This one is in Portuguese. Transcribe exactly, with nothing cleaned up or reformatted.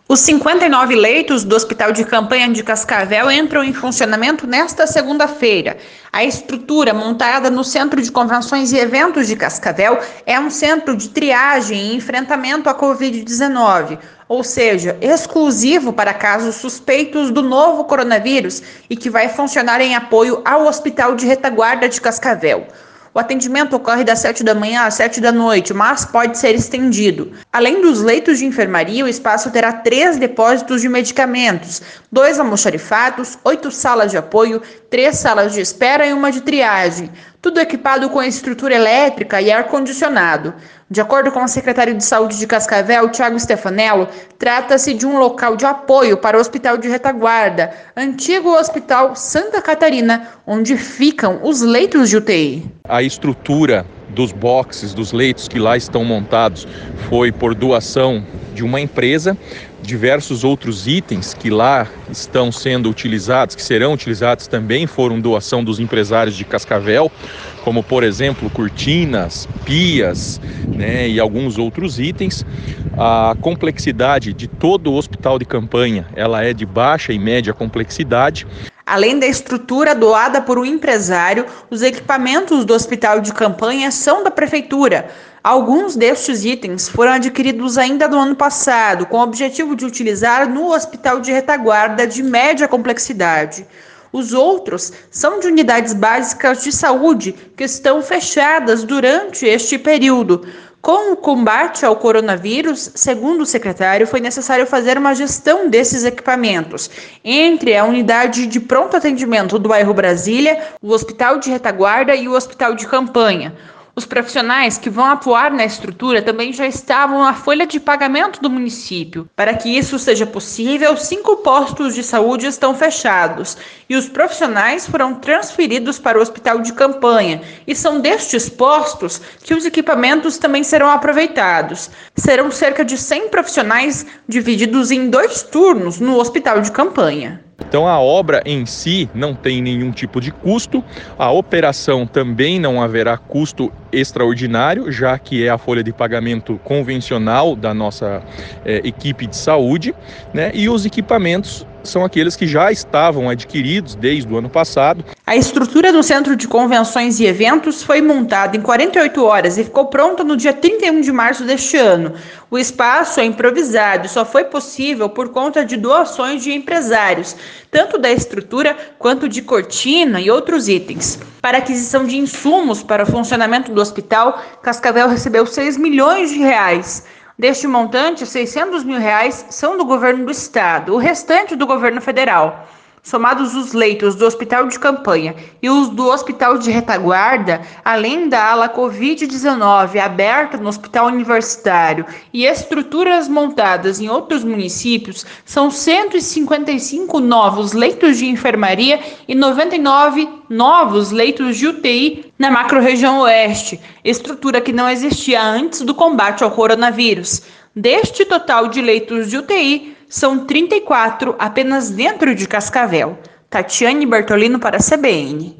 Os cinquenta e nove leitos do Hospital de Campanha de Cascavel entram em funcionamento nesta segunda-feira. A estrutura montada no Centro de Convenções e Eventos de Cascavel é um centro de triagem e enfrentamento à covid dezenove, ou seja, exclusivo para casos suspeitos do novo coronavírus e que vai funcionar em apoio ao Hospital de Retaguarda de Cascavel. O atendimento ocorre das sete da manhã às sete da noite, mas pode ser estendido. Além dos leitos de enfermaria, o espaço terá três depósitos de medicamentos, dois almoxarifados, oito salas de apoio, três salas de espera e uma de triagem. Tudo equipado com estrutura elétrica e ar-condicionado. De acordo com o secretário de Saúde de Cascavel, Thiago Stefanello, trata-se de um local de apoio para o Hospital de Retaguarda, antigo Hospital Santa Catarina, onde ficam os leitos de U T I. A estrutura dos boxes, dos leitos que lá estão montados, foi por doação de uma empresa. Diversos outros itens que lá estão sendo utilizados, que serão utilizados também, foram doação dos empresários de Cascavel, como por exemplo cortinas, pias, né, e alguns outros itens. A complexidade de todo o hospital de campanha, ela é de baixa e média complexidade. Além da estrutura doada por um empresário, os equipamentos do hospital de campanha são da prefeitura. Alguns destes itens foram adquiridos ainda no ano passado, com o objetivo de utilizar no hospital de retaguarda de média complexidade. Os outros são de unidades básicas de saúde que estão fechadas durante este período. Com o combate ao coronavírus, segundo o secretário, foi necessário fazer uma gestão desses equipamentos entre a unidade de pronto atendimento do bairro Brasília, o Hospital de Retaguarda e o Hospital de Campanha. Os profissionais que vão atuar na estrutura também já estavam na folha de pagamento do município. Para que isso seja possível, cinco postos de saúde estão fechados e os profissionais foram transferidos para o hospital de campanha. E são destes postos que os equipamentos também serão aproveitados. Serão cerca de cem profissionais divididos em dois turnos no hospital de campanha. Então a obra em si não tem nenhum tipo de custo, a operação também não haverá custo extraordinário, já que é a folha de pagamento convencional da nossa é, equipe de saúde, né? E os equipamentos são aqueles que já estavam adquiridos desde o ano passado. A estrutura do Centro de Convenções e Eventos foi montada em quarenta e oito horas e ficou pronta no dia trinta e um de março deste ano. O espaço é improvisado e só foi possível por conta de doações de empresários, tanto da estrutura quanto de cortina e outros itens. Para aquisição de insumos para o funcionamento do hospital, Cascavel recebeu seis milhões de reais. Deste montante, seiscentos mil reais são do governo do estado, o restante do governo federal. Somados os leitos do hospital de campanha e os do hospital de retaguarda, além da ala covid dezenove aberta no hospital universitário e estruturas montadas em outros municípios, são cento e cinquenta e cinco novos leitos de enfermaria e noventa e nove novos leitos de U T I na macro-região oeste, estrutura que não existia antes do combate ao coronavírus. Deste total de leitos de U T I, são trinta e quatro apenas dentro de Cascavel. Tatiane Bertolino para a C B N.